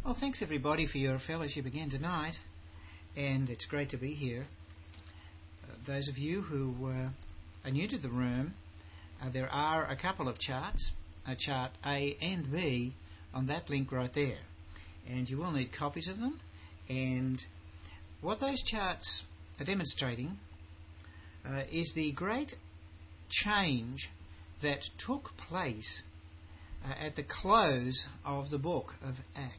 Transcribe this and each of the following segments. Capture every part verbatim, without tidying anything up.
Well, thanks everybody for your fellowship again tonight, and it's great to be here. Uh, those of you who uh, are new to the room, uh, there are a couple of charts, a chart A and B, on that link right there, and you will need copies of them. And what those charts are demonstrating uh, is the great change that took place uh, at the close of the book of Acts.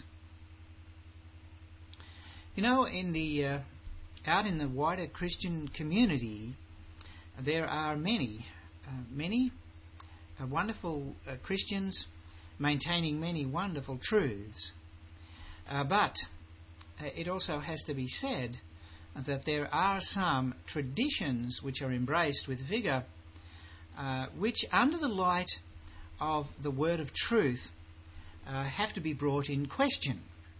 You know, in the uh, out in the wider Christian community, there are many, uh, many uh, wonderful uh, Christians maintaining many wonderful truths. Uh, but uh, it also has to be said that there are some traditions which are embraced with vigour, uh, which, under the light of the word of truth, uh, have to be brought in question.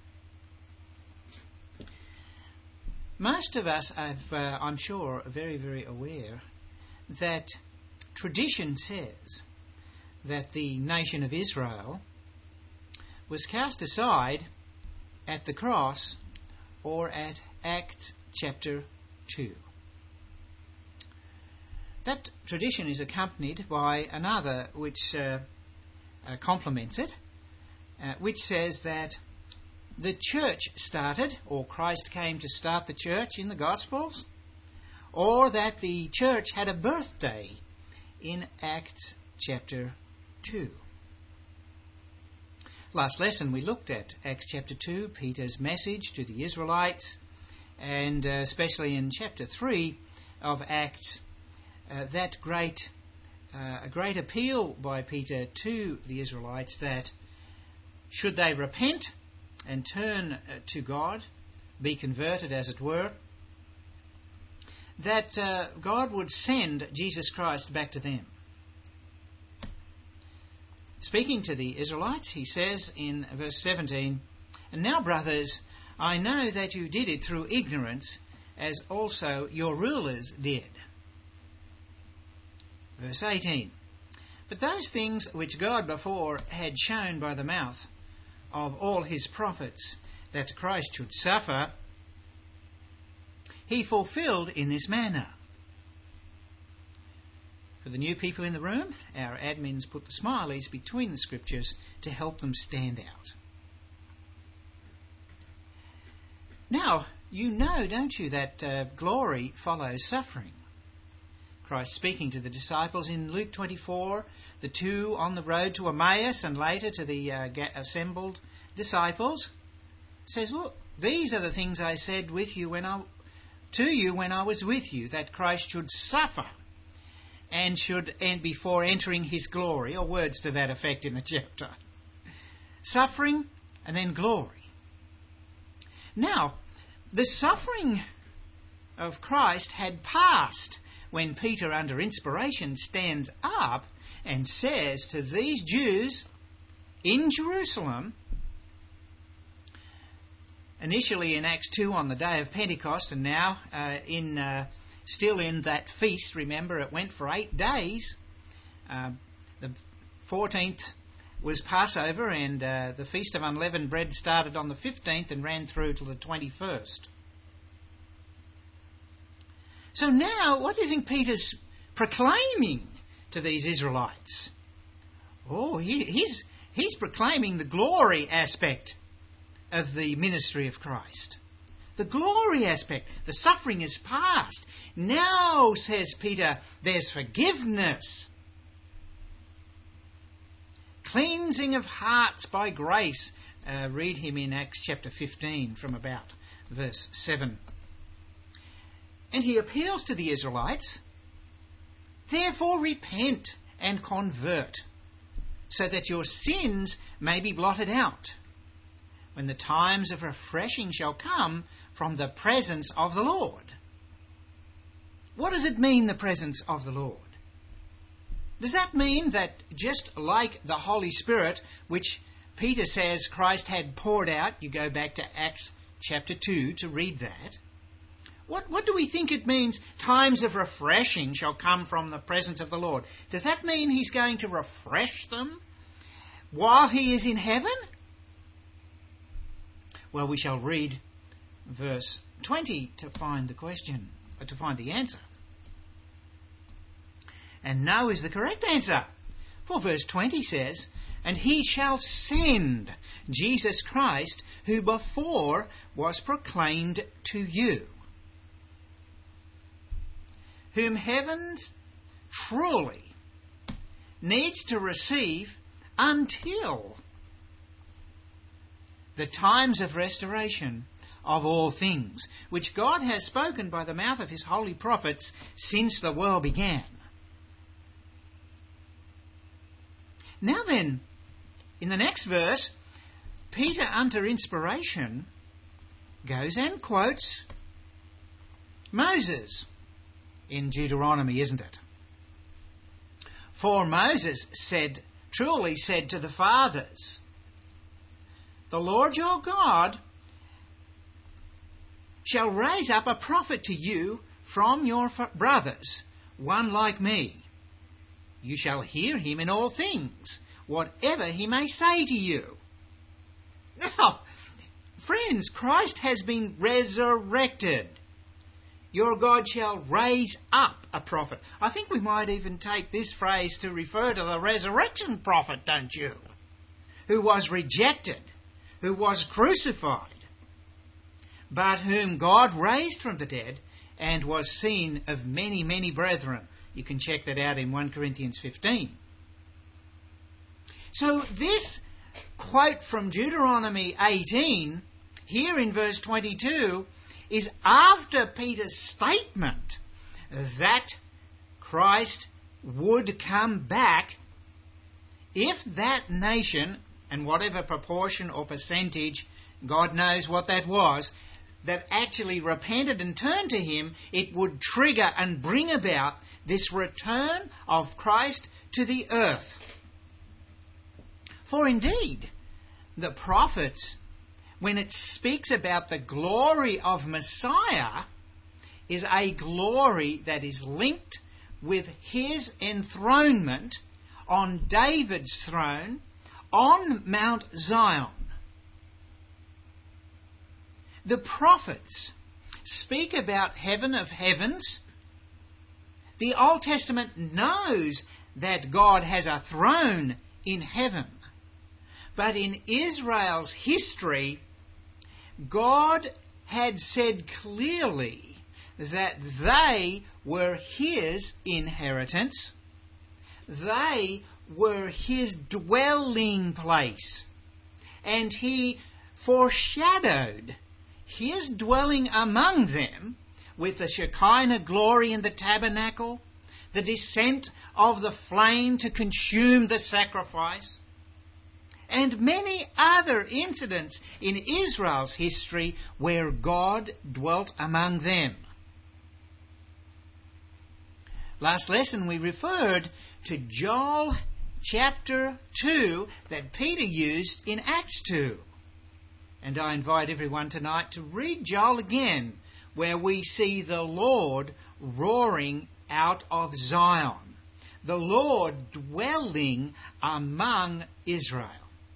Most of us, have, uh, I'm sure, are very, very aware that tradition says that the nation of Israel was cast aside at the cross or at Acts chapter two. That tradition is accompanied by another which uh, uh, complements it, uh, which says that the church started, or Christ came to start the church in the Gospels, or that the church had a birthday in Acts chapter two. Last lesson we looked at Acts chapter two, Peter's message to the Israelites, and uh, especially in chapter three of Acts, uh, that great, uh, a great appeal by Peter to the Israelites that should they repent and turn uh, to God, be converted as it were, that uh, God would send Jesus Christ back to them. Speaking to the Israelites, he says in verse seventeen, "And now, brothers, I know that you did it through ignorance, as also your rulers did." Verse eighteen, "But those things which God before had shown by the mouth of all his prophets, that Christ should suffer, he fulfilled in this manner." For the new people in the room, our admins put the smileys between the scriptures to help them stand out. Now, you know, don't you, that uh, glory follows suffering. Christ speaking to the disciples in Luke twenty-four, the two on the road to Emmaus and later to the uh, assembled disciples, says, "Look, these are the things I said with you when I, to you when I was with you, that Christ should suffer and should and before entering his glory," or words to that effect in the chapter. Suffering and then glory. Now, the suffering of Christ had passed when Peter, under inspiration, stands up and says to these Jews in Jerusalem, initially in Acts two on the day of Pentecost, and now uh, in uh, still in that feast. Remember, it went for eight days. Uh, the fourteenth was Passover, and uh, the Feast of Unleavened Bread started on the fifteenth and ran through till the twenty-first. So now, what do you think Peter's proclaiming to these Israelites? Oh, he, he's, he's proclaiming the glory aspect of the ministry of Christ. The glory aspect. The suffering is past. Now, says Peter, there's forgiveness. Cleansing of hearts by grace. Uh, read him in Acts chapter fifteen from about verse seven. And he appeals to the Israelites, "Therefore repent and convert, so that your sins may be blotted out, when the times of refreshing shall come from the presence of the Lord." What does it mean, the presence of the Lord? Does that mean that just like the Holy Spirit, which Peter says Christ had poured out, you go back to Acts chapter two to read that, What, what do we think it means, times of refreshing shall come from the presence of the Lord? Does that mean he's going to refresh them while he is in heaven? Well, we shall read verse twenty to find the question, or to find the answer. And no is the correct answer. For verse twenty says, "And he shall send Jesus Christ, who before was proclaimed to you, whom heavens truly needs to receive until the times of restoration of all things, which God has spoken by the mouth of his holy prophets since the world began." Now then, in the next verse, Peter, under inspiration, goes and quotes Moses in Deuteronomy, isn't it? For Moses said, truly said to the fathers, "The Lord your God shall raise up a prophet to you from your brothers, one like me. You shall hear him in all things, whatever he may say to you." Now, friends, Christ has been resurrected. Your God shall raise up a prophet. I think we might even take this phrase to refer to the resurrection prophet, don't you? Who was rejected, who was crucified, but whom God raised from the dead and was seen of many, many brethren. You can check that out in First Corinthians fifteen. So this quote from Deuteronomy eighteen, here in verse twenty-two, is after Peter's statement that Christ would come back if that nation, and whatever proportion or percentage, God knows what that was, that actually repented and turned to him, it would trigger and bring about this return of Christ to the earth. For indeed, the prophets, when it speaks about the glory of Messiah, is a glory that is linked with his enthronement on David's throne on Mount Zion. The prophets speak about heaven of heavens. The Old Testament knows that God has a throne in heaven. But in Israel's history, God had said clearly that they were his inheritance. They were his dwelling place. And he foreshadowed his dwelling among them with the Shekinah glory in the tabernacle, the descent of the flame to consume the sacrifice, and many other incidents in Israel's history where God dwelt among them. Last lesson we referred to Joel chapter two that Peter used in Acts two. And I invite everyone tonight to read Joel again, where we see the Lord roaring out of Zion, the Lord dwelling among Israel.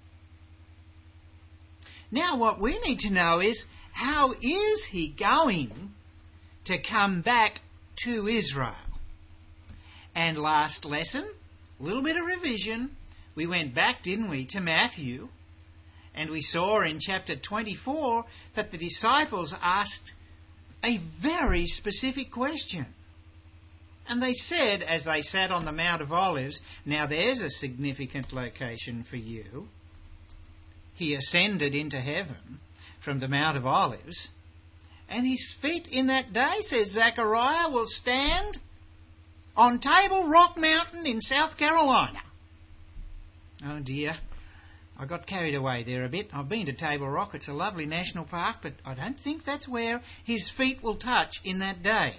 Now what we need to know is, how is he going to come back to Israel? And last lesson, a little bit of revision, we went back, didn't we, to Matthew, and we saw in chapter twenty-four that the disciples asked a very specific question. And they said, as they sat on the Mount of Olives, now there's a significant location for you. He ascended into heaven from the Mount of Olives, and his feet in that day, says Zechariah, will stand on Table Rock Mountain in South Carolina. Oh dear, I got carried away there a bit. I've been to Table Rock, it's a lovely national park, but I don't think that's where his feet will touch in that day.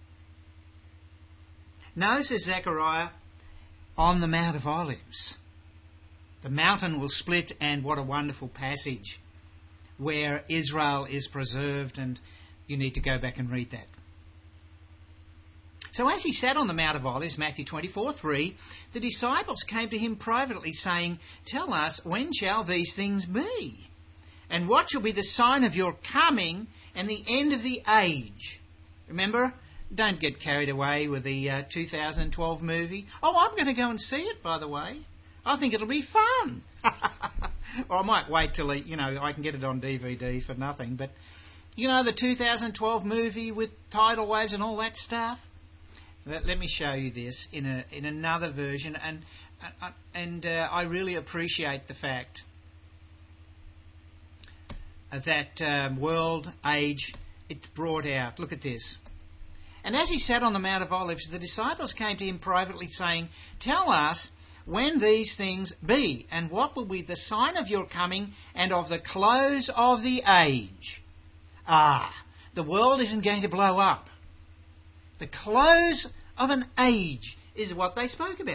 No, says Zechariah, on the Mount of Olives. The mountain will split, and what a wonderful passage where Israel is preserved, and you need to go back and read that. So as he sat on the Mount of Olives, Matthew twenty-four three, the disciples came to him privately, saying, "Tell us, when shall these things be? And what shall be the sign of your coming and the end of the age? Remember, don't get carried away with the uh, two thousand twelve movie. Oh, I'm going to go and see it, by the way. I think it'll be fun. Or I might wait till, you know, I can get it on D V D for nothing. But, you know, the two thousand twelve movie with tidal waves and all that stuff. Let, let me show you this in a in another version. And, uh, and uh, I really appreciate the fact that um, world age it's brought out. Look at this. And as he sat on the Mount of Olives, the disciples came to him privately, saying, Tell us when these things be, and what will be the sign of your coming and of the close of the age? Ah, the world isn't going to blow up. The close of an age is what they spoke about.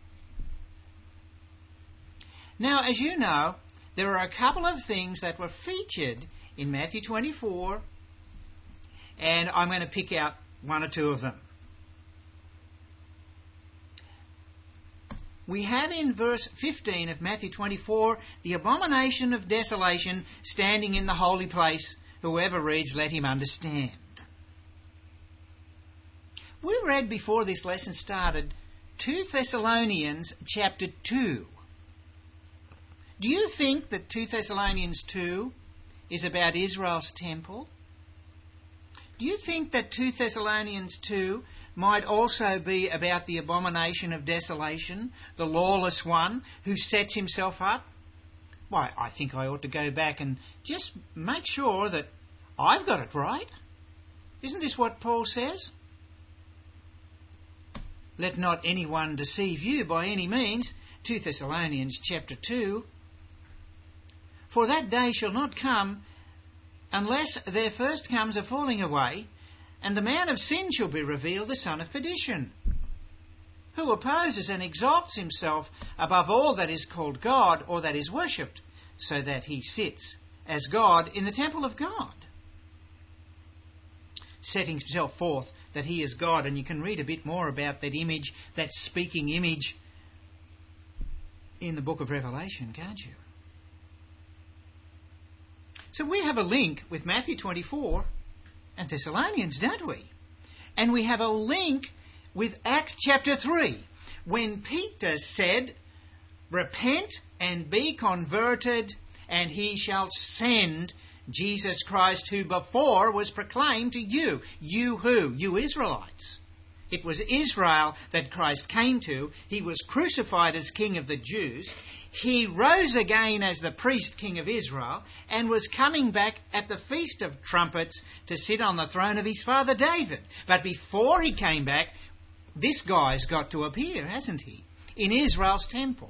Now, as you know, there are a couple of things that were featured in Matthew twenty-four, and I'm going to pick out one or two of them. We have in verse fifteen of Matthew twenty-four, the abomination of desolation standing in the holy place. Whoever reads, let him understand. We read before this lesson started two Thessalonians chapter two. Do you think that two Thessalonians two is about Israel's temple? Do you think that two Thessalonians two might also be about the abomination of desolation, the lawless one who sets himself up? Why, I think I ought to go back and just make sure that I've got it right. Isn't this what Paul says? Let not anyone deceive you by any means. two Thessalonians chapter two. For that day shall not come unless there first comes a falling away, and the man of sin shall be revealed, the son of perdition, who opposes and exalts himself above all that is called God or that is worshipped, so that he sits as God in the temple of God, setting himself forth that he is God. And you can read a bit more about that image, that speaking image, in the book of Revelation, can't you? So we have a link with Matthew twenty-four and Thessalonians, don't we? And we have a link with Acts chapter three, when Peter said, Repent and be converted, and he shall send Jesus Christ, who before was proclaimed to you. You who? You Israelites. It was Israel that Christ came to. He was crucified as King of the Jews. He rose again as the priest king of Israel and was coming back at the Feast of Trumpets to sit on the throne of his father David. But before he came back, this guy's got to appear, hasn't he? In Israel's temple.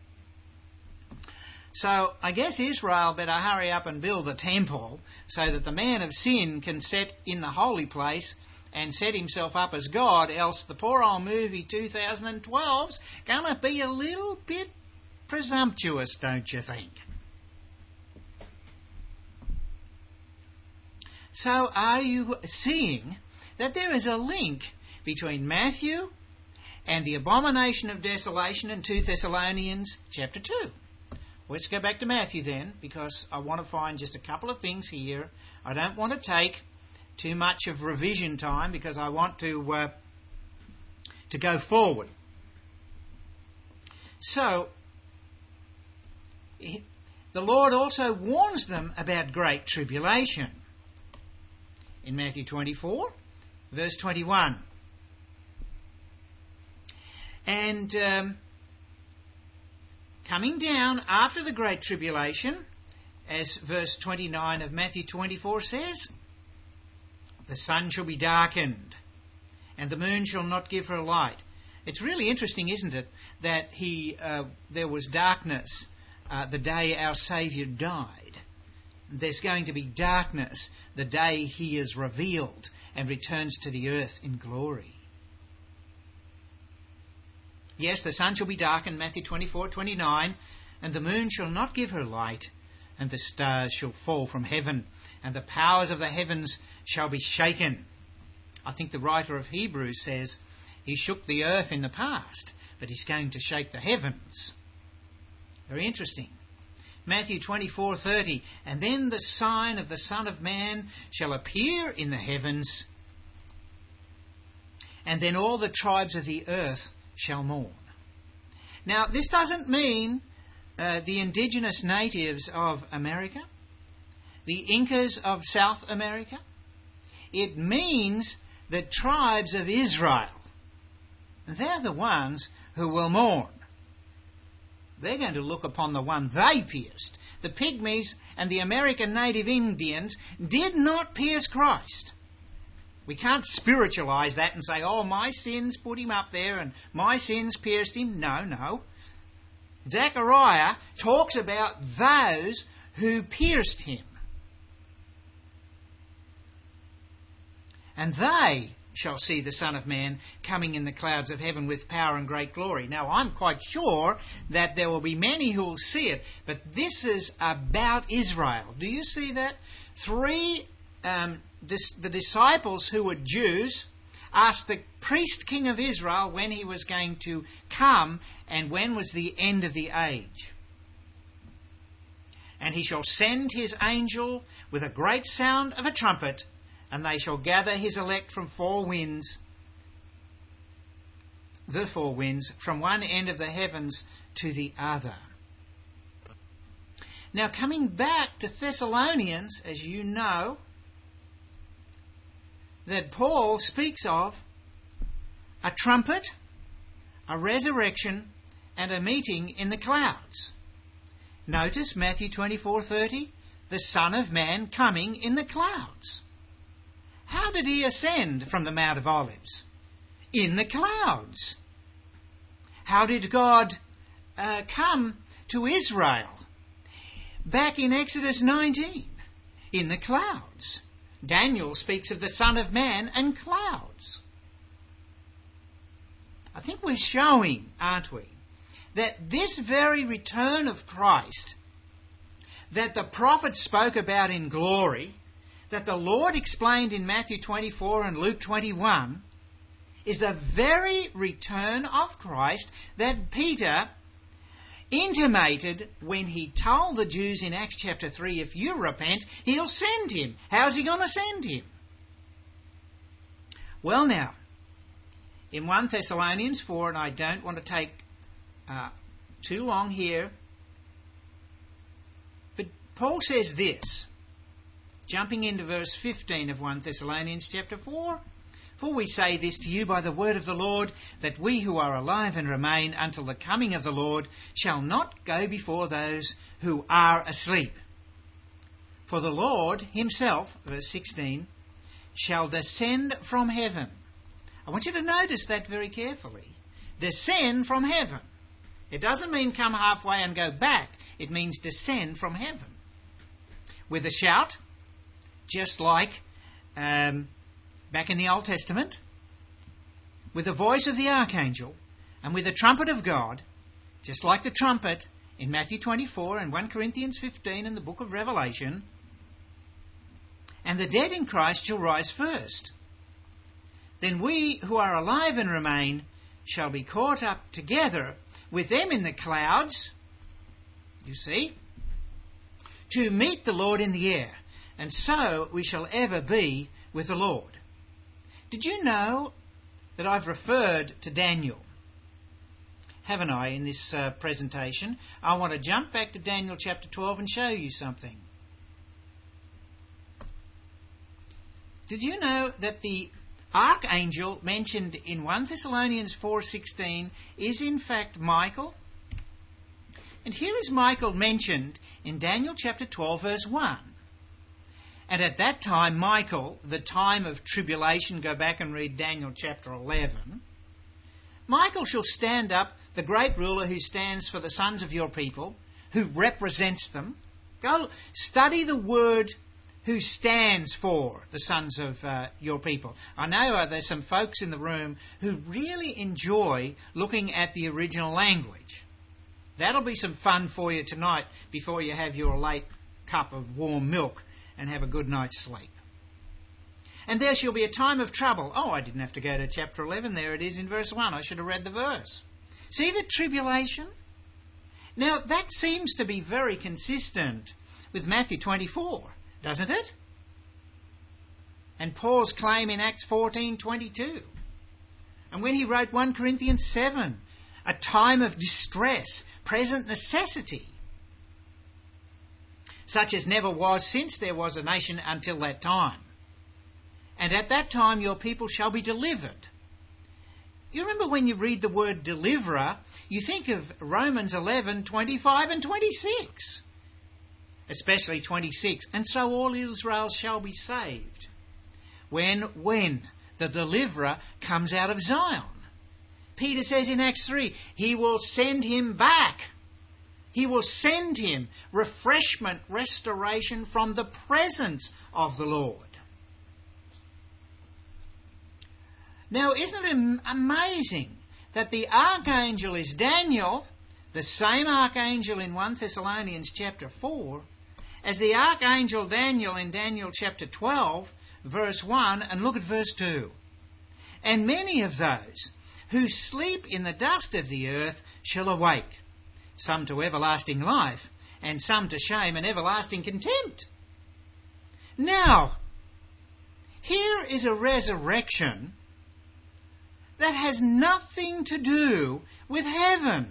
So I guess Israel better hurry up and build a temple so that the man of sin can sit in the holy place and set himself up as God, else the poor old movie two thousand twelve's going to be a little bit presumptuous, don't you think? So are you seeing that there is a link between Matthew and the abomination of desolation in two Thessalonians chapter two? Let's go back to Matthew then, because I want to find just a couple of things here. I don't want to take too much of revision time because I want to uh, to go forward. So the Lord also warns them about great tribulation. In Matthew twenty-four, verse twenty-one. And um, coming down after the great tribulation, as verse twenty-nine of Matthew twenty-four says, the sun shall be darkened, and the moon shall not give her light. It's really interesting, isn't it, that he uh, there was darkness Uh, the day our Saviour died. There's going to be darkness the day he is revealed and returns to the earth in glory. Yes, the sun shall be darkened, Matthew twenty-four twenty-nine, and the moon shall not give her light, and the stars shall fall from heaven, and the powers of the heavens shall be shaken. I think the writer of Hebrews says he shook the earth in the past, but he's going to shake the heavens. Very interesting. Matthew twenty-four thirty, and then the sign of the Son of Man shall appear in the heavens, and then all the tribes of the earth shall mourn. Now, this doesn't mean uh, the indigenous natives of America, the Incas of South America. It means the tribes of Israel. They're the ones who will mourn. They're going to look upon the one they pierced. The Pygmies and the American native Indians did not pierce Christ. We can't spiritualise that and say, oh, my sins put him up there and my sins pierced him. No, no. Zechariah talks about those who pierced him. And they shall see the Son of Man coming in the clouds of heaven with power and great glory. Now, I'm quite sure that there will be many who will see it, but this is about Israel. Do you see that? Three, um, dis- the disciples who were Jews asked the priest king of Israel when he was going to come and when was the end of the age. And he shall send his angel with a great sound of a trumpet, and they shall gather his elect from four winds, the four winds, from one end of the heavens to the other. Now, coming back to Thessalonians, as you know, that Paul speaks of a trumpet, a resurrection, and a meeting in the clouds. Notice Matthew twenty-four thirty, the Son of Man coming in the clouds. How did he ascend from the Mount of Olives? In the clouds. How did God uh, come to Israel? Back in Exodus nineteen, in the clouds. Daniel speaks of the Son of Man and clouds. I think we're showing, aren't we, that this very return of Christ that the prophets spoke about in glory, that the Lord explained in Matthew twenty-four and Luke twenty-one, is the very return of Christ that Peter intimated when he told the Jews in Acts chapter three, if you repent, he'll send him. How's he going to send him? Well now, in First Thessalonians four, and I don't want to take uh, too long here, but Paul says this, jumping into verse fifteen of First Thessalonians chapter four, for we say this to you by the word of the Lord, that we who are alive and remain until the coming of the Lord shall not go before those who are asleep. For the Lord himself, verse sixteen, shall descend from heaven. I want you to notice that very carefully. Descend from heaven. It doesn't mean come halfway and go back. It means descend from heaven. With a shout, just like um, back in the Old Testament, with the voice of the archangel and with the trumpet of God, just like the trumpet in Matthew twenty-four and First Corinthians fifteen and the book of Revelation. And the dead in Christ shall rise first. Then we who are alive and remain shall be caught up together with them in the clouds, you see, to meet the Lord in the air. And so we shall ever be with the Lord. Did you know that I've referred to Daniel? Haven't I, in this uh, presentation? I want to jump back to Daniel chapter twelve and show you something. Did you know that the archangel mentioned in First Thessalonians four sixteen is in fact Michael? And here is Michael mentioned in Daniel chapter twelve verse one. And at that time, Michael, the time of tribulation, go back and read Daniel chapter eleven, Michael shall stand up, the great ruler who stands for the sons of your people, who represents them. Go study the word who stands for the sons of uh, your people. I know uh, there's some folks in the room who really enjoy looking at the original language. That'll be some fun for you tonight before you have your late cup of warm milk and have a good night's sleep. And there shall be a time of trouble. Oh, I didn't have to go to chapter eleven. There it is in verse one. I should have read the verse. See the tribulation? Now, that seems to be very consistent with Matthew twenty-four, doesn't it? And Paul's claim in Acts fourteen twenty-two. And when he wrote First Corinthians seven, a time of distress, present necessity, such as never was since there was a nation until that time. And at that time your people shall be delivered. You remember when you read the word deliverer, you think of Romans eleven twenty-five and twenty-six. Especially twenty-six. And so all Israel shall be saved. When? When the deliverer comes out of Zion. Peter says in Acts three, he will send him back. He will send him refreshment, restoration from the presence of the Lord. Now, isn't it amazing that the archangel is Daniel, the same archangel in First Thessalonians chapter four, as the archangel Daniel in Daniel chapter twelve, verse one, and look at verse two. And many of those who sleep in the dust of the earth shall awake, some to everlasting life, and some to shame and everlasting contempt. Now, here is a resurrection that has nothing to do with heaven.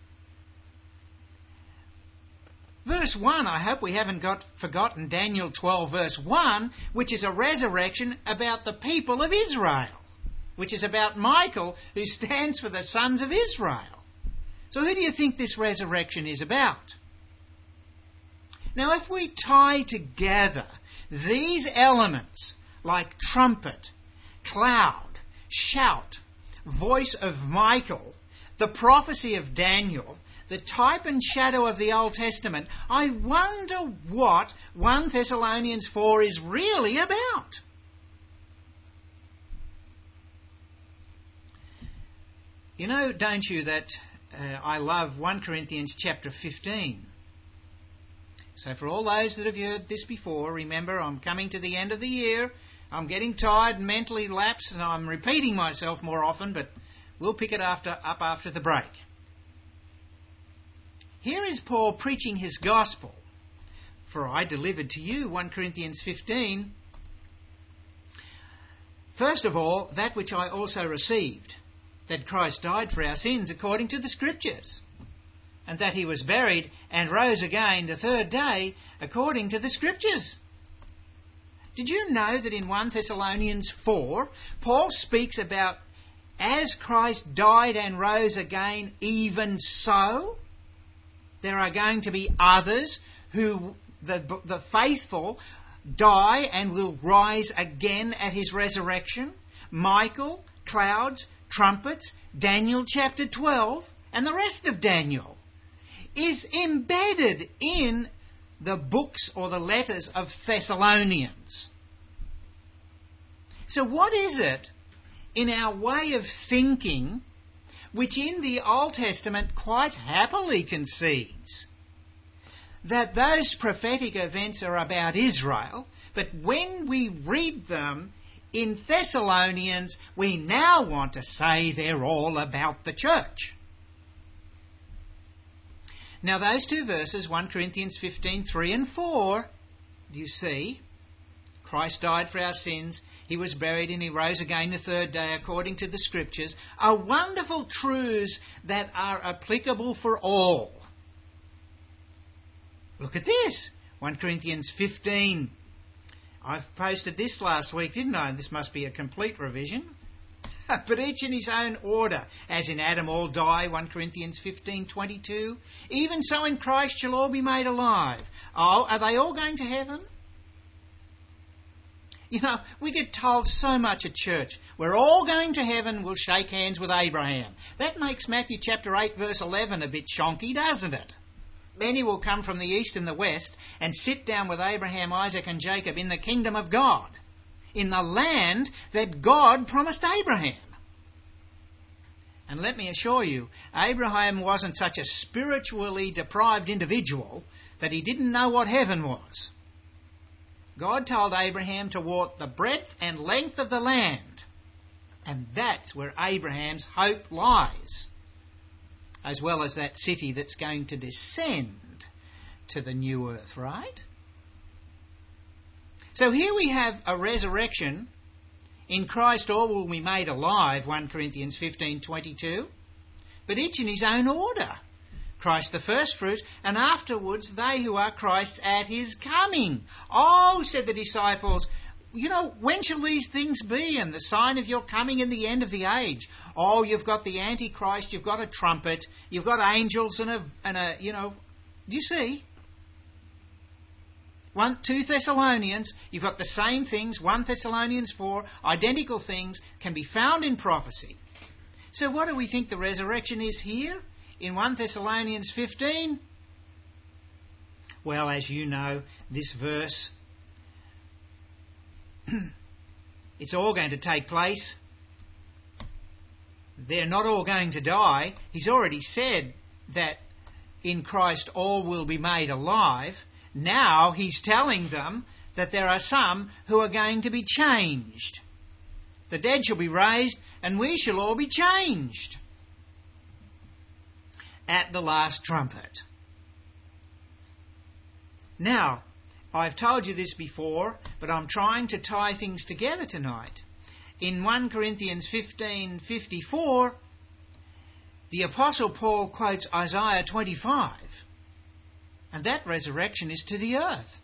Verse one, I hope we haven't got forgotten Daniel twelve verse one, which is a resurrection about the people of Israel, which is about Michael, who stands for the sons of Israel. So who do you think this resurrection is about? Now, if we tie together these elements, like trumpet, cloud, shout, voice of Michael, the prophecy of Daniel, the type and shadow of the Old Testament, I wonder what First Thessalonians four is really about. You know, don't you, that uh, I love First Corinthians chapter fifteen. So for all those that have heard this before, remember, I'm coming to the end of the year. I'm getting tired and mentally lapsed, and I'm repeating myself more often, but we'll pick it after, up after the break. Here is Paul preaching his gospel. For I delivered to you, First Corinthians fifteen, first of all, that which I also received, that Christ died for our sins according to the Scriptures, and that he was buried and rose again the third day according to the Scriptures. Did you know that in First Thessalonians four, Paul speaks about as Christ died and rose again, even so there are going to be others who, the, the faithful, die and will rise again at his resurrection? Michael, clouds, trumpets, Daniel chapter twelve, and the rest of Daniel is embedded in the books or the letters of Thessalonians. So what is it in our way of thinking which in the Old Testament quite happily concedes that those prophetic events are about Israel, but when we read them in Thessalonians, we now want to say they're all about the church? Now those two verses, First Corinthians fifteen, three and four, do you see? Christ died for our sins, he was buried and he rose again the third day according to the Scriptures, are wonderful truths that are applicable for all. Look at this, First Corinthians fifteen. I've posted this last week, didn't I? This must be a complete revision. But each in his own order, as in Adam all die, First Corinthians fifteen twenty-two. Even so in Christ shall all be made alive. Oh, are they all going to heaven? You know, we get told so much at church, we're all going to heaven, we'll shake hands with Abraham. That makes Matthew chapter eight verse eleven a bit shonky, doesn't it? Many will come from the east and the west and sit down with Abraham, Isaac and Jacob in the kingdom of God, in the land that God promised Abraham. And let me assure you, Abraham wasn't such a spiritually deprived individual that he didn't know what heaven was. God told Abraham to walk the breadth and length of the land. And that's where Abraham's hope lies. as well as that city that's going to descend to the new earth, right? So here we have a resurrection. In Christ all will be made alive, First Corinthians fifteen twenty-two, but each in his own order. Christ the first fruit, and afterwards they who are Christ's at his coming. Oh, said the disciples, you know, when shall these things be, and the sign of your coming and the end of the age? Oh, you've got the Antichrist, you've got a trumpet, you've got angels and a, and a you know, do you see? One, two Thessalonians, you've got the same things, First Thessalonians four, identical things can be found in prophecy. So what do we think the resurrection is here in First Thessalonians fifteen? Well, as you know, this verse, it's all going to take place. They're not all going to die. He's already said that in Christ all will be made alive. Now he's telling them that there are some who are going to be changed. The dead shall be raised, and we shall all be changed at the last trumpet. Now, I've told you this before, but I'm trying to tie things together tonight. In First Corinthians fifteen fifty-four, the Apostle Paul quotes Isaiah twenty-five, and that resurrection is to the earth.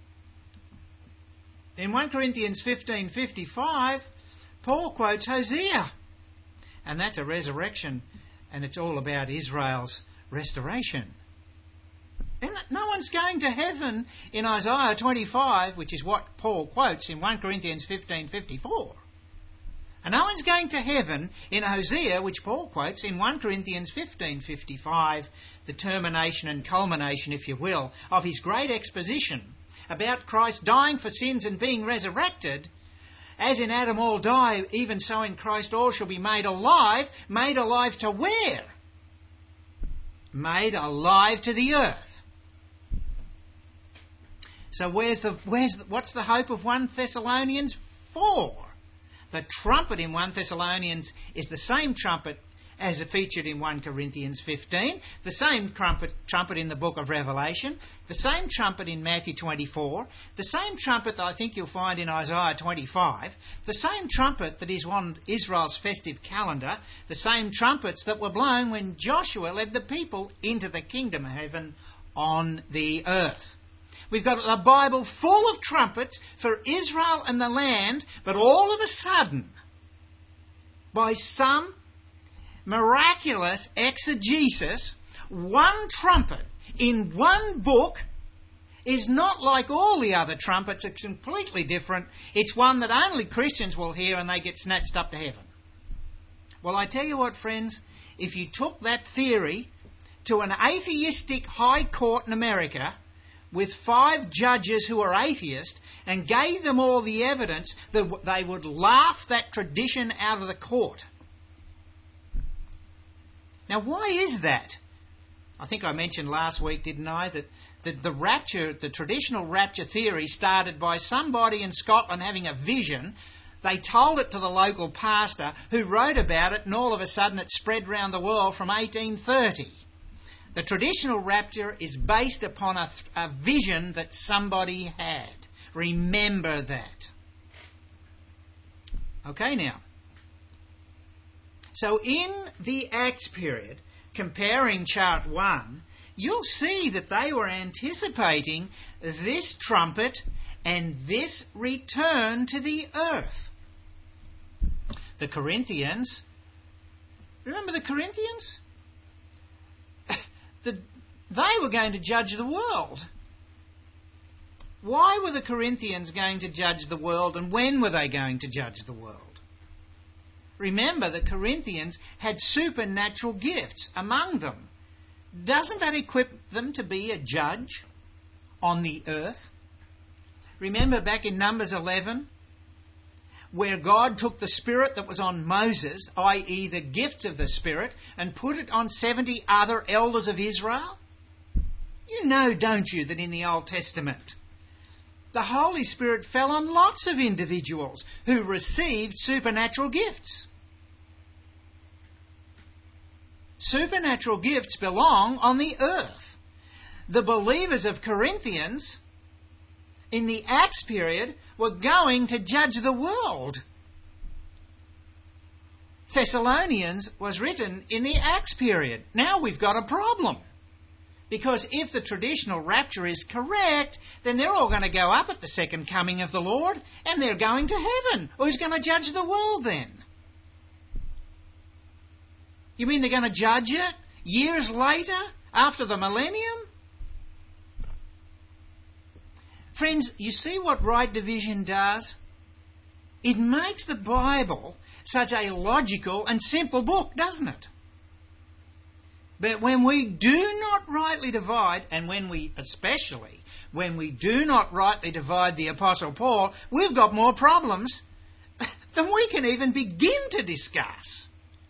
In First Corinthians fifteen fifty-five, Paul quotes Hosea, and that's a resurrection, and it's all about Israel's restoration. And no one's going to heaven in Isaiah twenty-five, which is what Paul quotes in First Corinthians fifteen fifty-four. And no one's going to heaven in Hosea, which Paul quotes in First Corinthians fifteen fifty-five, the termination and culmination, if you will, of his great exposition about Christ dying for sins and being resurrected. As in Adam all die, even so in Christ all shall be made alive. Made alive to where? Made alive to the earth. So where's the where's the, what's the hope of First Thessalonians four? The trumpet in First Thessalonians is the same trumpet as featured in First Corinthians fifteen, the same trumpet, trumpet in the book of Revelation, the same trumpet in Matthew twenty-four, the same trumpet that I think you'll find in Isaiah twenty-five, the same trumpet that is on Israel's festive calendar, the same trumpets that were blown when Joshua led the people into the kingdom of heaven on the earth. We've got a Bible full of trumpets for Israel and the land, but all of a sudden, by some miraculous exegesis, one trumpet in one book is not like all the other trumpets. It's completely different. It's one that only Christians will hear and they get snatched up to heaven. Well, I tell you what, friends, if you took that theory to an atheistic high court in America with five judges who are atheists and gave them all the evidence, that they would laugh that tradition out of the court. Now, why is that? I think I mentioned last week, didn't I, that the, the rapture, the traditional rapture theory started by somebody in Scotland having a vision. They told it to the local pastor who wrote about it, and all of a sudden it spread around the world from eighteen thirty. The traditional rapture is based upon a, a vision that somebody had. Remember that. Okay, now. So in the Acts period, comparing chart one, you'll see that they were anticipating this trumpet and this return to the earth. The Corinthians, remember the Corinthians? The, they were going to judge the world. Why were the Corinthians going to judge the world, and when were they going to judge the world? Remember, the Corinthians had supernatural gifts among them. Doesn't that equip them to be a judge on the earth? Remember back in Numbers eleven, where God took the Spirit that was on Moses, that is the gift of the Spirit, and put it on seventy other elders of Israel? You know, don't you, that in the Old Testament, the Holy Spirit fell on lots of individuals who received supernatural gifts. supernatural gifts belong on the earth. The believers of Corinthians in the Acts period were going to judge the world. Thessalonians was written in the Acts period. Now we've got a problem. Because if the traditional rapture is correct, then they're all going to go up at the second coming of the Lord, and they're going to heaven. Who's going to judge the world then? You mean they're going to judge it years later, after the millennium? Friends, you see what right division does? It makes the Bible such a logical and simple book, doesn't it? But when we do not rightly divide, and when we, especially, when we do not rightly divide the Apostle Paul, we've got more problems than we can even begin to discuss.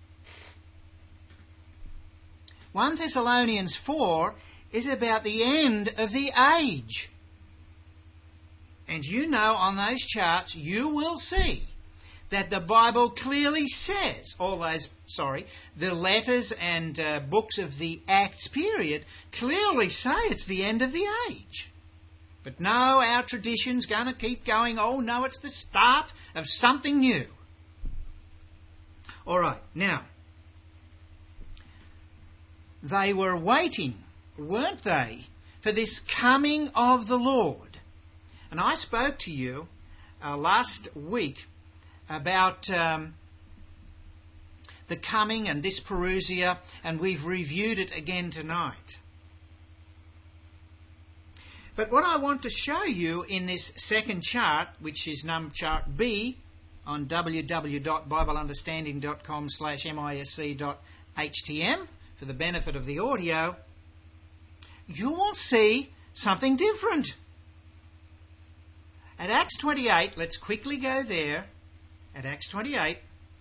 First Thessalonians four is about the end of the age. And you know, on those charts, you will see that the Bible clearly says, all those, sorry, the letters and uh, books of the Acts period clearly say it's the end of the age. But no, our tradition's going to keep going, oh no, it's the start of something new. All right, now, they were waiting, weren't they, for this coming of the Lord. And I spoke to you uh, last week about um, the coming and this Parousia, and we've reviewed it again tonight. But what I want to show you in this second chart, which is num chart B on w w w dot bible understanding dot com slash misc dot h t m for the benefit of the audio, you will see something different. At Acts twenty-eight, let's quickly go there. At Acts twenty-eight,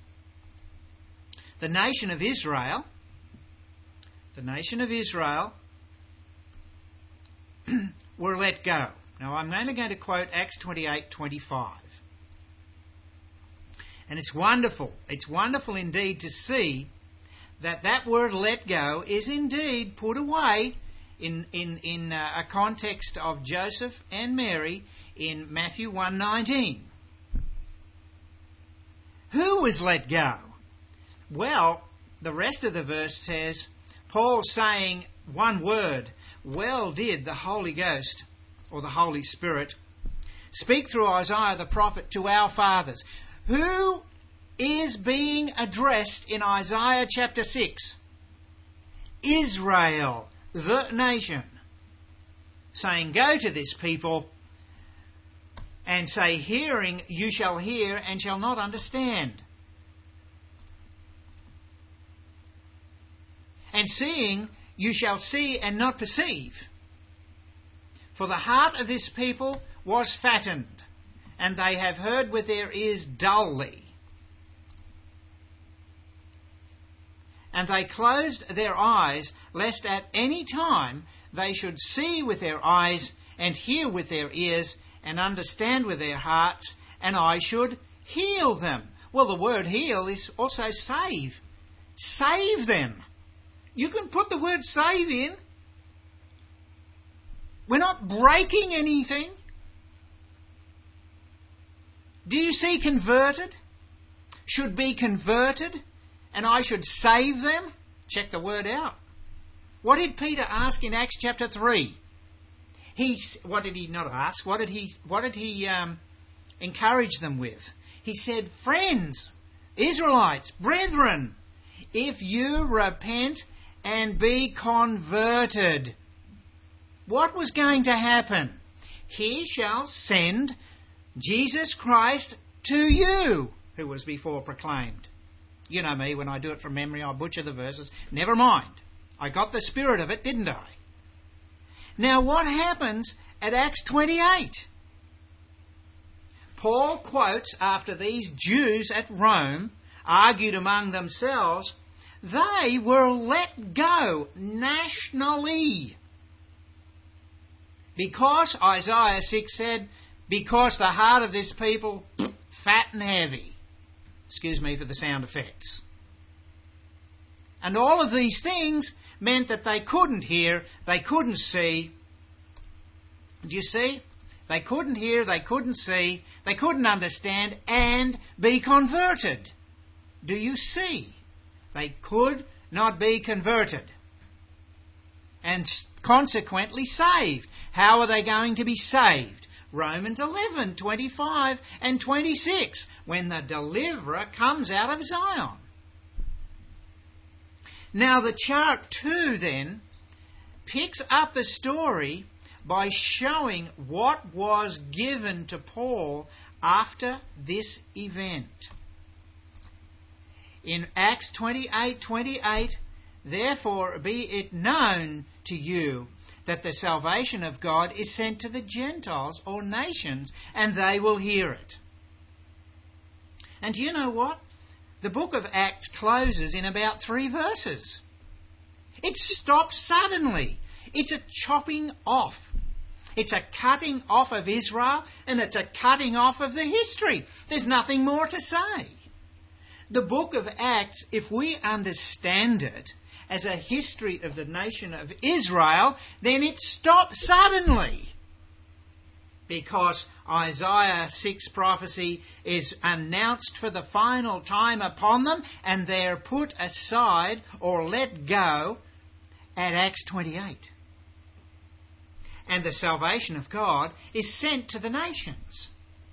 the nation of Israel, the nation of Israel were let go. Now I'm only going to quote Acts twenty-eight twenty-five. And it's wonderful, it's wonderful indeed to see that that word let go is indeed put away in, in, in uh, a context of Joseph and Mary in Matthew one nineteen. Who was let go? Well, the rest of the verse says, Paul saying one word, well did the Holy Ghost, or the Holy Spirit, speak through Isaiah the prophet to our fathers. Who is being addressed in Isaiah chapter six? Israel, the nation, saying, go to this people and say, hearing you shall hear and shall not understand. And seeing you shall see and not perceive. For the heart of this people was fattened, and they have heard with their ears dully. And they closed their eyes, lest at any time they should see with their eyes, and hear with their ears, and understand with their hearts, and I should heal them. Well, the word heal is also save. Save them. You can put the word save in. We're not breaking anything. Do you see converted? Should be converted, and I should save them? Check the word out. What did Peter ask in Acts chapter three? He, what did he not ask? What did he, what did he um, encourage them with? He said, friends, Israelites, brethren, if you repent and be converted, what was going to happen? He shall send Jesus Christ to you, who was before proclaimed. You know me, when I do it from memory, I butcher the verses. Never mind. I got the spirit of it, didn't I? Now what happens at Acts twenty-eight? Paul quotes, after these Jews at Rome argued among themselves, they were let go nationally. Because Isaiah six said, because the heart of this people, fat and heavy. Excuse me for the sound effects. And all of these things meant that they couldn't hear, they couldn't see. Do you see? They couldn't hear, they couldn't see, they couldn't understand and be converted. Do you see? They could not be converted and consequently saved. How are they going to be saved? Romans eleven, twenty-five and twenty-six, when the deliverer comes out of Zion. Now the chart two then picks up the story by showing what was given to Paul after this event. In Acts twenty-eight twenty-eight, therefore be it known to you that the salvation of God is sent to the Gentiles or nations, and they will hear it. And you know what? The book of Acts closes in about three verses. It stops suddenly. It's a chopping off. It's a cutting off of Israel, and it's a cutting off of the history. There's nothing more to say. The book of Acts, if we understand it as a history of the nation of Israel, then it stops suddenly. Because Isaiah six prophecy is announced for the final time upon them, and they're put aside or let go at Acts twenty-eight. And the salvation of God is sent to the nations.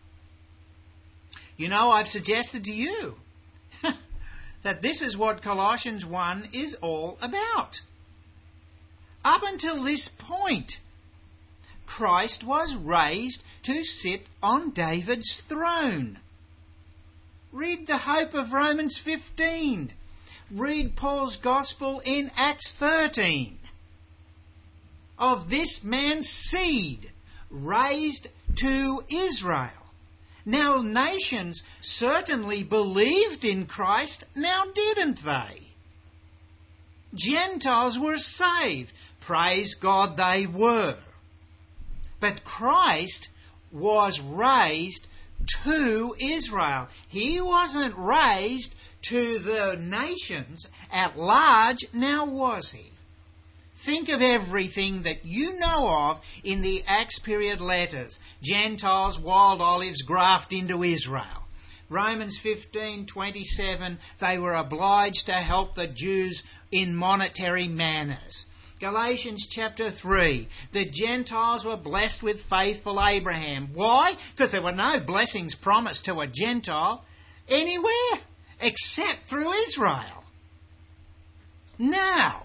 You know, I've suggested to you that this is what Colossians one is all about. Up until this point, Christ was raised to sit on David's throne. Read the hope of Romans fifteen. Read Paul's gospel in Acts thirteen. Of this man's seed, raised to Israel. Now, nations certainly believed in Christ, now didn't they? Gentiles were saved. Praise God, they were. But Christ was raised to Israel. He wasn't raised to the nations at large, now was he? Think of everything that you know of in the Acts period letters. Gentiles, wild olives, graft into Israel. Romans fifteen twenty-seven, they were obliged to help the Jews in monetary manners. Galatians chapter three, the Gentiles were blessed with faithful Abraham. Why? Because there were no blessings promised to a Gentile anywhere except through Israel. Now,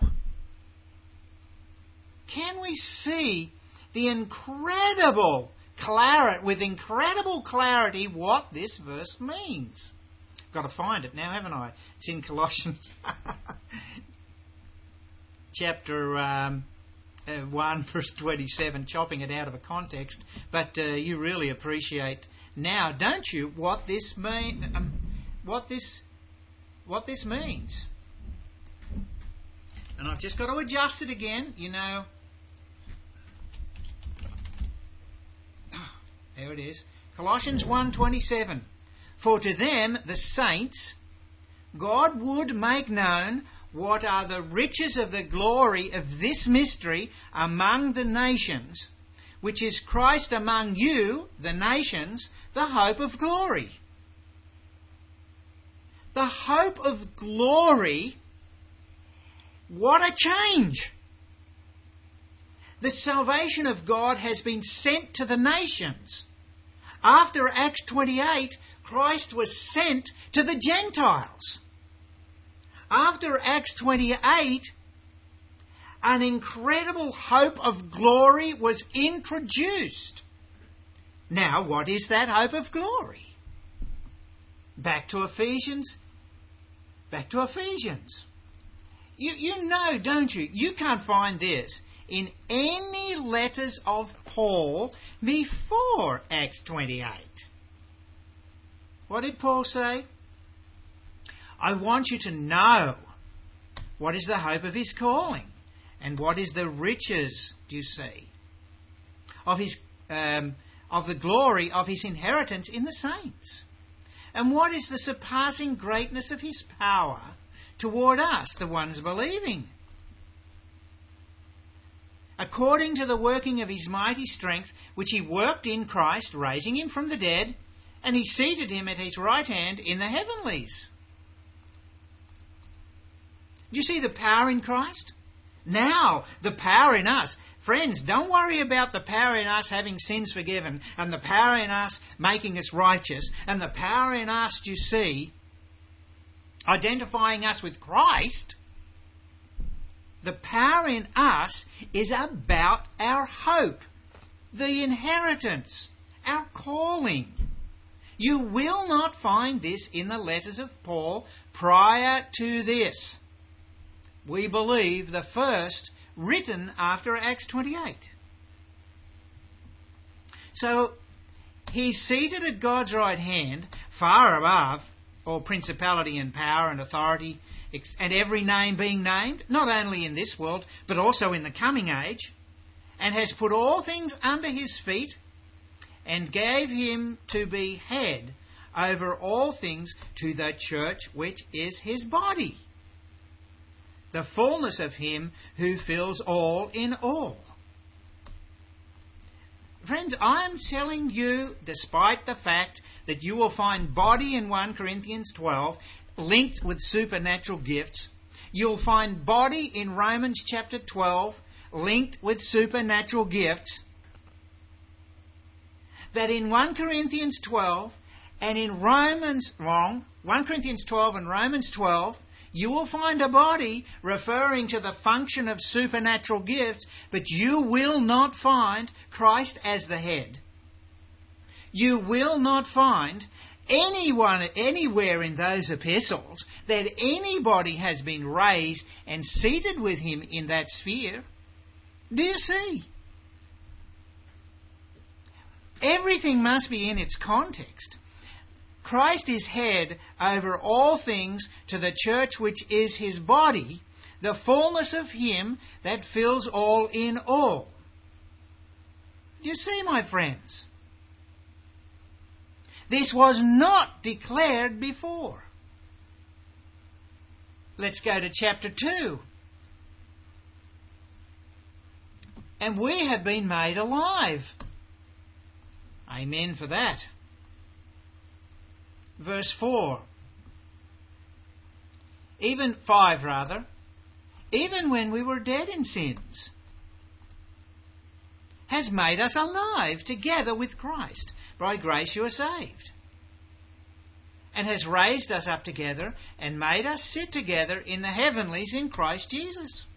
can we see the incredible clarity, with incredible clarity, what this verse means? I've got to find it now, haven't I? It's in Colossians chapter um, uh, one, verse twenty-seven, chopping it out of a context. But uh, you really appreciate now, don't you, what this mean? Um, what this, what this means? And I've just got to adjust it again, you know. There it is. Colossians one twenty-seven. For to them, the saints, God would make known what are the riches of the glory of this mystery among the nations, which is Christ among you, the nations, the hope of glory. The hope of glory, what a change! The salvation of God has been sent to the nations. After Acts twenty-eight, Christ was sent to the Gentiles. After Acts twenty-eight, an incredible hope of glory was introduced. Now, what is that hope of glory? Back to Ephesians. Back to Ephesians. You, you know, don't you? You can't find this in any letters of Paul before Acts twenty-eight. What did Paul say? I want you to know what is the hope of his calling and what is the riches, do you see, of his um, of the glory of his inheritance in the saints, and what is the surpassing greatness of his power toward us, the ones believing. According to the working of his mighty strength, which he worked in Christ, raising him from the dead, and he seated him at his right hand in the heavenlies. Do you see the power in Christ? Now, the power in us. Friends, don't worry about the power in us having sins forgiven, and the power in us making us righteous, and the power in us, you see, identifying us with Christ. The power in us is about our hope, the inheritance, our calling. You will not find this in the letters of Paul prior to this. We believe the first written after Acts twenty-eight. So, he's seated at God's right hand, far above all principality and power and authority, and every name being named, not only in this world, but also in the coming age, and has put all things under his feet, and gave him to be head over all things to the church, which is his body, the fullness of him who fills all in all. Friends, I'm telling you, despite the fact that you will find body in First Corinthians twelve linked with supernatural gifts, you'll find body in Romans chapter twelve linked with supernatural gifts, that in First Corinthians twelve and in Romans, wrong, First Corinthians twelve and Romans twelve, you will find a body referring to the function of supernatural gifts, but you will not find Christ as the head. You will not find anyone anywhere in those epistles that anybody has been raised and seated with him in that sphere. Do you see? Everything must be in its context. Christ is head over all things to the church, which is his body, the fullness of him that fills all in all. You see, my friends, this was not declared before. Let's go to chapter two. And we have been made alive. Amen for that. Verse four. Even five, rather. Even when we were dead in sins, has made us alive together with Christ. By grace you are saved. And has raised us up together and made us sit together in the heavenlies in Christ Jesus.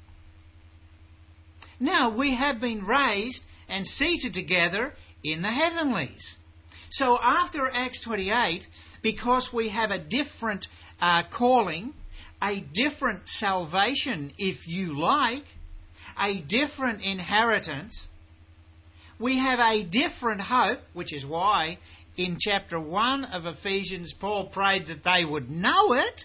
Now we have been raised and seated together in the heavenlies. So after Acts twenty-eight, because we have a different uh, calling, a different salvation, if you like, a different inheritance, we have a different hope, which is why in chapter one of Ephesians, Paul prayed that they would know it.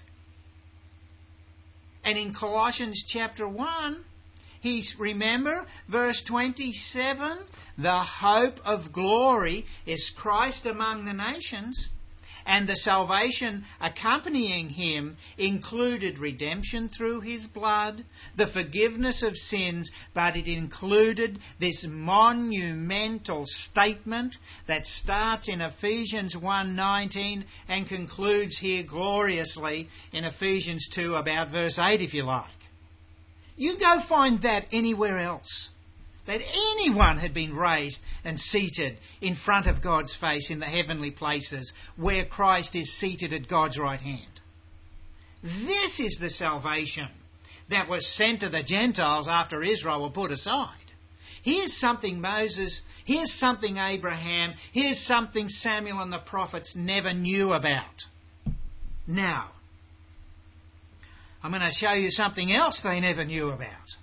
And in Colossians chapter one, he's, remember, verse twenty-seven, the hope of glory is Christ among the nations, and the salvation accompanying him included redemption through his blood, the forgiveness of sins, but it included this monumental statement that starts in Ephesians one nineteen and concludes here gloriously in Ephesians two, about verse eight, if you like. You go find that anywhere else. That anyone had been raised and seated in front of God's face in the heavenly places where Christ is seated at God's right hand. This is the salvation that was sent to the Gentiles after Israel were put aside. Here's something Moses, here's something Abraham, here's something Samuel and the prophets never knew about. Now, I'm going to show you something else they never knew about.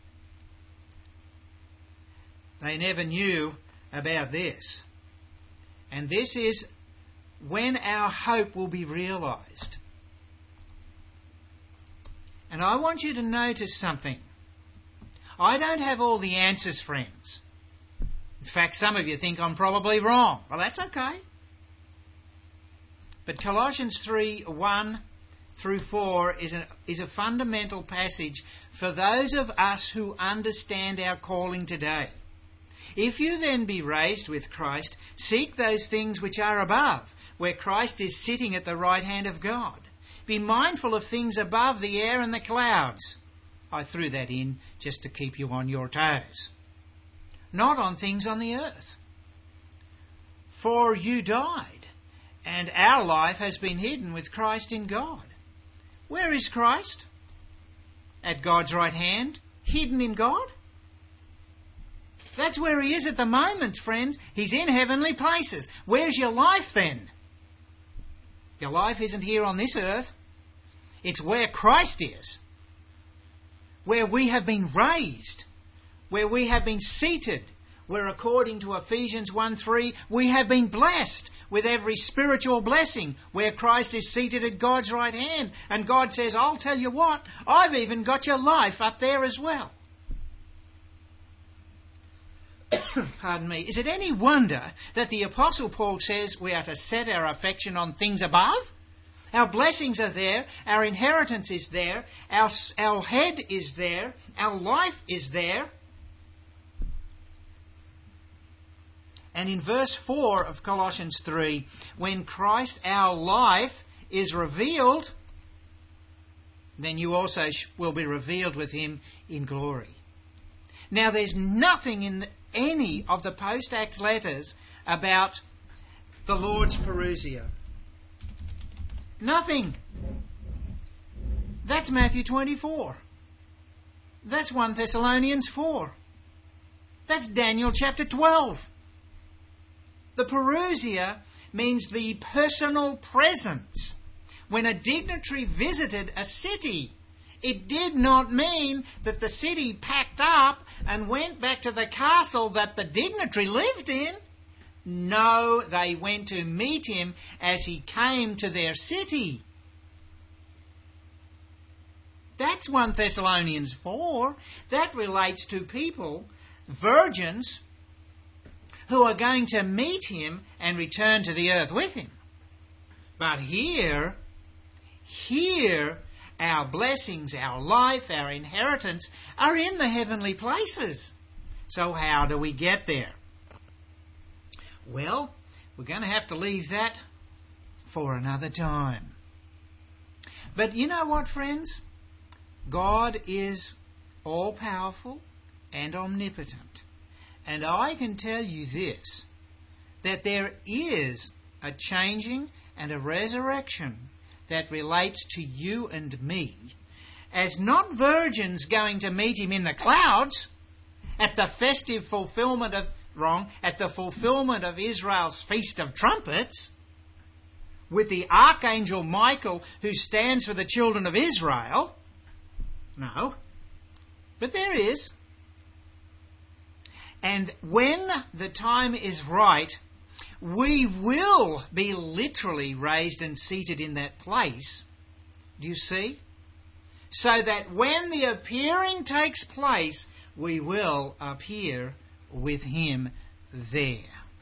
They never knew about this. And this is when our hope will be realised. And I want you to notice something. I don't have all the answers, friends. In fact, some of you think I'm probably wrong. Well, that's okay. But Colossians three one through four is a, is a fundamental passage for those of us who understand our calling today. If you then be raised with Christ, seek those things which are above, where Christ is sitting at the right hand of God. Be mindful of things above the air and the clouds. I threw that in just to keep you on your toes. Not on things on the earth. For you died, and our life has been hidden with Christ in God. Where is Christ? At God's right hand, hidden in God? That's where he is at the moment, friends. He's in heavenly places. Where's your life then? Your life isn't here on this earth. It's where Christ is. Where we have been raised. Where we have been seated. Where, according to Ephesians one three, we have been blessed with every spiritual blessing, where Christ is seated at God's right hand. And God says, I'll tell you what, I've even got your life up there as well. Pardon me. Is it any wonder that the Apostle Paul says we are to set our affection on things above? Our blessings are there, our inheritance is there, our, our head is there, our life is there. And in verse four of Colossians three, when Christ our life is revealed, then you also will be revealed with him in glory. Now there's nothing in any of the post-Acts letters about the Lord's parousia. Nothing. That's Matthew twenty-four. That's First Thessalonians four. That's Daniel chapter twelve. The parousia means the personal presence. When a dignitary visited a city, it did not mean that the city packed up and went back to the castle that the dignitary lived in. No, they went to meet him as he came to their city. That's First Thessalonians four. That relates to people, virgins, who are going to meet him and return to the earth with him. But here, here, our blessings, our life, our inheritance are in the heavenly places. So how do we get there? Well, we're going to have to leave that for another time. But you know what, friends? God is all-powerful and omnipotent. And I can tell you this, that there is a changing and a resurrection that relates to you and me, as not virgins going to meet him in the clouds at the festive fulfillment of, wrong, at the fulfillment of Israel's Feast of Trumpets, with the Archangel Michael who stands for the children of Israel. No. But there is. And when the time is right, we will be literally raised and seated in that place. Do you see? So that when the appearing takes place, we will appear with him there.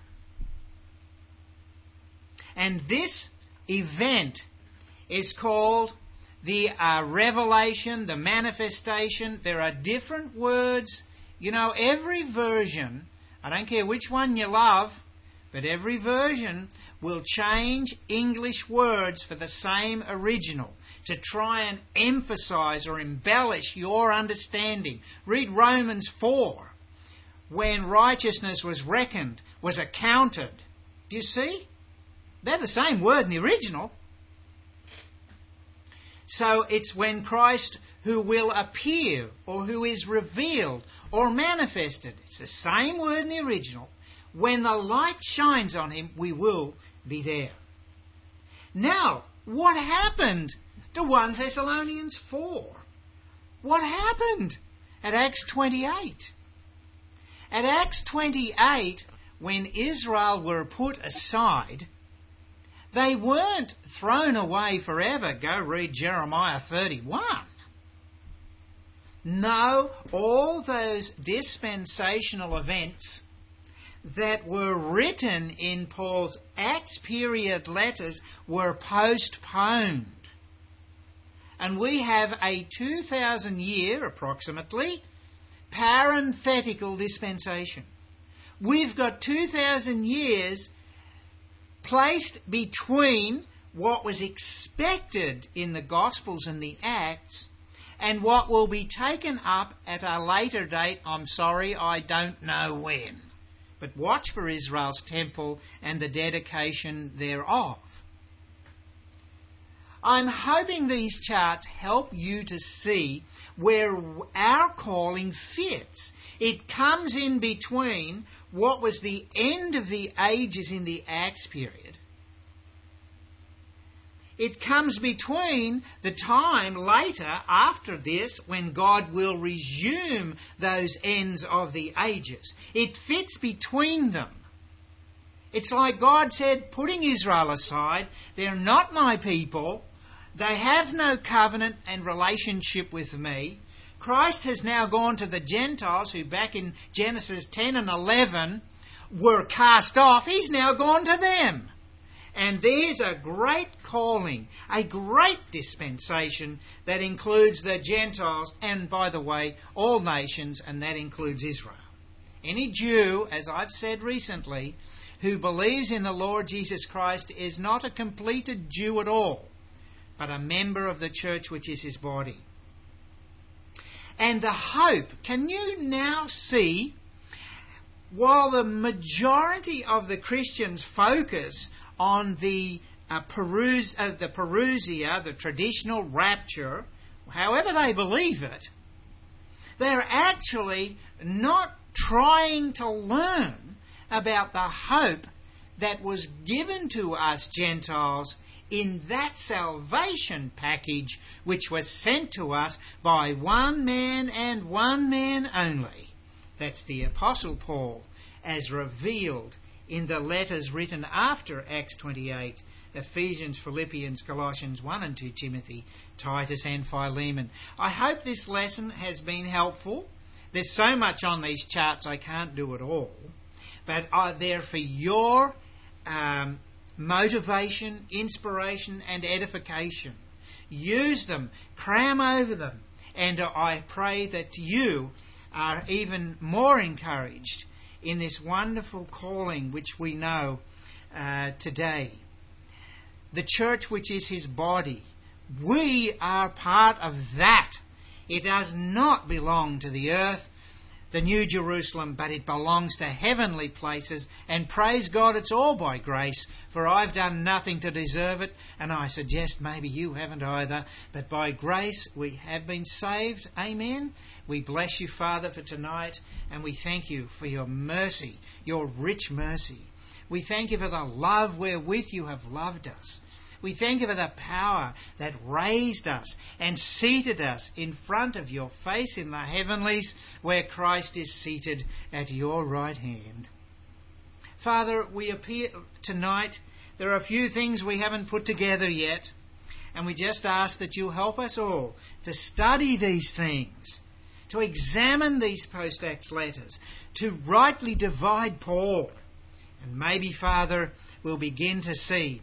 And this event is called the uh, revelation, the manifestation. There are different words. You know, every version, I don't care which one you love, but every version will change English words for the same original to try and emphasize or embellish your understanding. Read Romans four. When righteousness was reckoned, was accounted. Do you see? They're the same word in the original. So it's when Christ who will appear or who is revealed or manifested. It's the same word in the original. When the light shines on him, we will be there. Now, what happened to First Thessalonians four? What happened at Acts twenty-eight? At Acts twenty-eight, when Israel were put aside, they weren't thrown away forever. Go read Jeremiah thirty-one. No, all those dispensational events that were written in Paul's Acts period letters were postponed. And we have a two thousand year, approximately, parenthetical dispensation. We've got two thousand years placed between what was expected in the Gospels and the Acts and what will be taken up at a later date. I'm sorry, I don't know when. But watch for Israel's temple and the dedication thereof. I'm hoping these charts help you to see where our calling fits. It comes in between what was the end of the ages in the Acts period. It comes between the time later after this when God will resume those ends of the ages. It fits between them. It's like God said, putting Israel aside, they're not my people. They have no covenant and relationship with me. Christ has now gone to the Gentiles who back in Genesis ten and eleven were cast off. He's now gone to them. And there's a great calling, a great dispensation that includes the Gentiles and, by the way, all nations, and that includes Israel. Any Jew, as I've said recently, who believes in the Lord Jesus Christ is not a completed Jew at all, but a member of the church which is his body. And the hope, can you now see, while the majority of the Christians focus on the uh, perus- uh, the parousia, the traditional rapture, however they believe it, they're actually not trying to learn about the hope that was given to us Gentiles in that salvation package which was sent to us by one man and one man only. That's the Apostle Paul, as revealed in the letters written after Acts twenty-eight, Ephesians, Philippians, Colossians one and two Timothy, Titus and Philemon. I hope this lesson has been helpful. There's so much on these charts I can't do it all, but are there for your um, motivation, inspiration and edification. Use them, cram over them, and I pray that you are even more encouraged in this wonderful calling which we know uh, today. The church which is his body, we are part of that. It does not belong to the earth, the New Jerusalem, but it belongs to heavenly places, and praise God it's all by grace, for I've done nothing to deserve it, and I suggest maybe you haven't either, but by grace we have been saved. Amen. We bless you, Father, for tonight, and we thank you for your mercy, your rich mercy. We thank you for the love wherewith you have loved us. We thank you for the power that raised us and seated us in front of your face in the heavenlies, where Christ is seated at your right hand. Father, we appear tonight, there are a few things we haven't put together yet, and we just ask that you help us all to study these things, to examine these post-Acts letters, to rightly divide Paul. And maybe, Father, we'll begin to see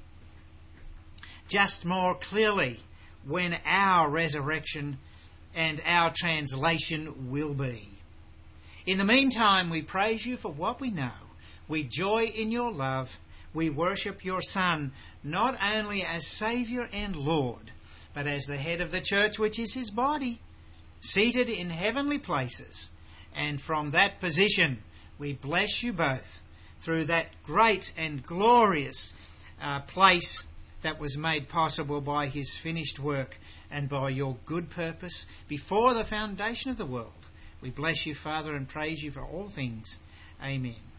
just more clearly when our resurrection and our translation will be. In the meantime, we praise you for what we know. We joy in your love. We worship your Son, not only as Saviour and Lord, but as the head of the church, which is his body, seated in heavenly places. And from that position, we bless you both through that great and glorious uh, place that was made possible by his finished work and by your good purpose before the foundation of the world. We bless you, Father, and praise you for all things. Amen.